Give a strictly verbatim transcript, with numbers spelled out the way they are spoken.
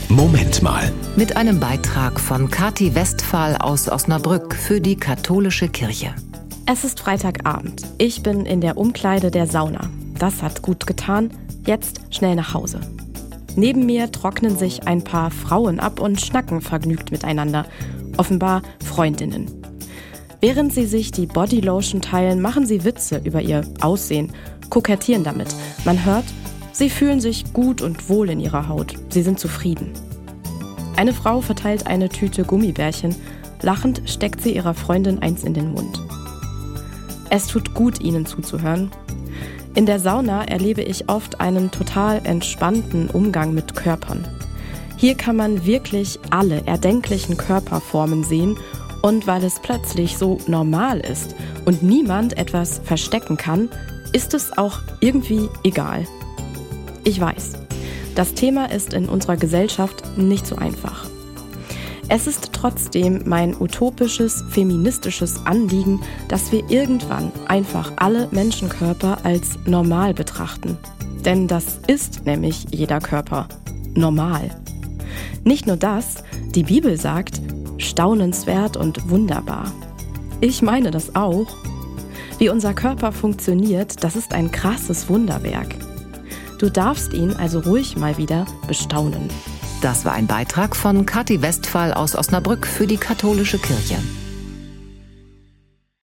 Moment mal. Mit einem Beitrag von Kathi Westphal aus Osnabrück für die katholische Kirche. Es ist Freitagabend. Ich bin in der Umkleide der Sauna. Das hat gut getan. Jetzt schnell nach Hause. Neben mir trocknen sich ein paar Frauen ab und schnacken vergnügt miteinander. Offenbar Freundinnen. Während sie sich die Bodylotion teilen, machen sie Witze über ihr Aussehen, kokettieren damit. Man hört, sie fühlen sich gut und wohl in ihrer Haut. Sie sind zufrieden. Eine Frau verteilt eine Tüte Gummibärchen. Lachend steckt sie ihrer Freundin eins in den Mund. Es tut gut, ihnen zuzuhören. In der Sauna erlebe ich oft einen total entspannten Umgang mit Körpern. Hier kann man wirklich alle erdenklichen Körperformen sehen und weil es plötzlich so normal ist und niemand etwas verstecken kann, ist es auch irgendwie egal. Ich weiß, das Thema ist in unserer Gesellschaft nicht so einfach. Es ist trotzdem mein utopisches, feministisches Anliegen, dass wir irgendwann einfach alle Menschenkörper als normal betrachten. Denn das ist nämlich jeder Körper normal. Nicht nur das, die Bibel sagt, staunenswert und wunderbar. Ich meine das auch. Wie unser Körper funktioniert, das ist ein krasses Wunderwerk. Du darfst ihn also ruhig mal wieder bestaunen. Das war ein Beitrag von Kathi Westphal aus Osnabrück für die katholische Kirche.